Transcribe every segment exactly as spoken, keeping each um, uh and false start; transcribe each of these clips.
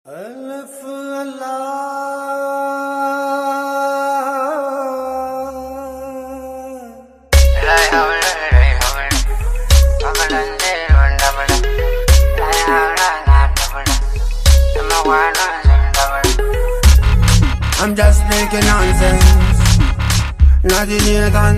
ألف الله لا حول ولا قوة إلا بالله لا حول ولا قوة إلا بالله. I'm just making nonsense, not in here done.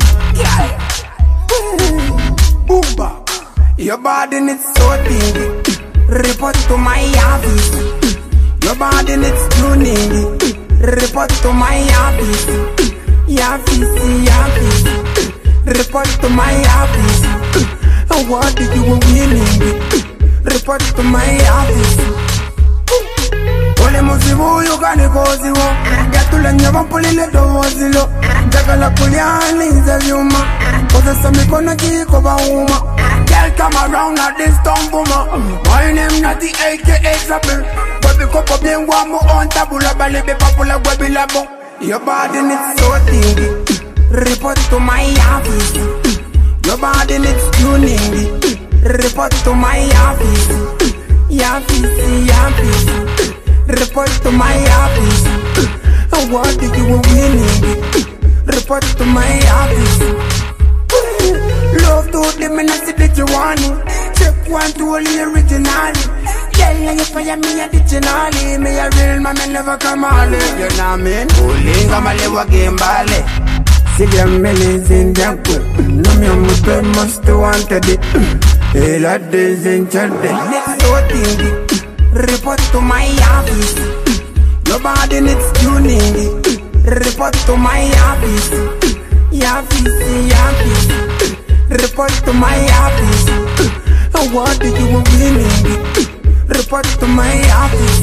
Boom bap, your body needs so big. Report to my office. Your body needs tuning. Report to my office. Office, office. Report to my office. And what do you winning? Report to my office. Ole musibu you gani kozi wo. Gatula nyaba pulile dozilo. Jagala puliani za vyuma. Koza samikono jiko ba uma. Girl come around at this town boomer. My name not the A K A Zabel. Baby kopo bien guamo on tabula bali be papula baby labo. Your body needs so thingy. Report to my office. Your body needs tuning. Report to my office. Office, office. Report to my office. And what do you winning? Report to my office. Love to them and I see that you want it. Check one to only original. Tell you fire me additionally. Me a real man, me never come on it. You know what I mean? Bullying, I'm a little game ballet. See them millions in Janko. No me on my must wanted it. Hey, that is in Chande. Next door thingy. Report to my office. Your body needs tuning. Report to my office. Office, office. Report to my office. And what do you winning? Report to my office.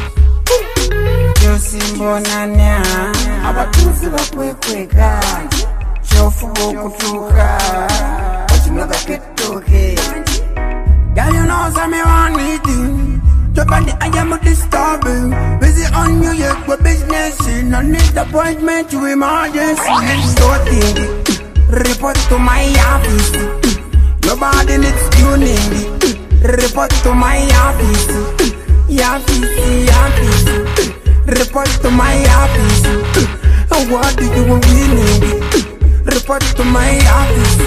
Josimbo nanya abatuzi bakweka chofu kutuka ochinoga kitoke. Girl, you know some me want meeting. Your body I am disturbing. Busy on you yet for business. No need appointment to emergency. So thingy. Report to my office. Your body needs tuning. Report to my office. Office, office. Report to my office. And what do you winning? Report to my office.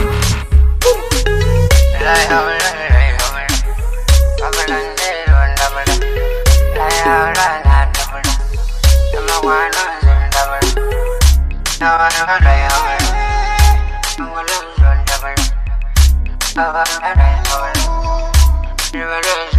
I'm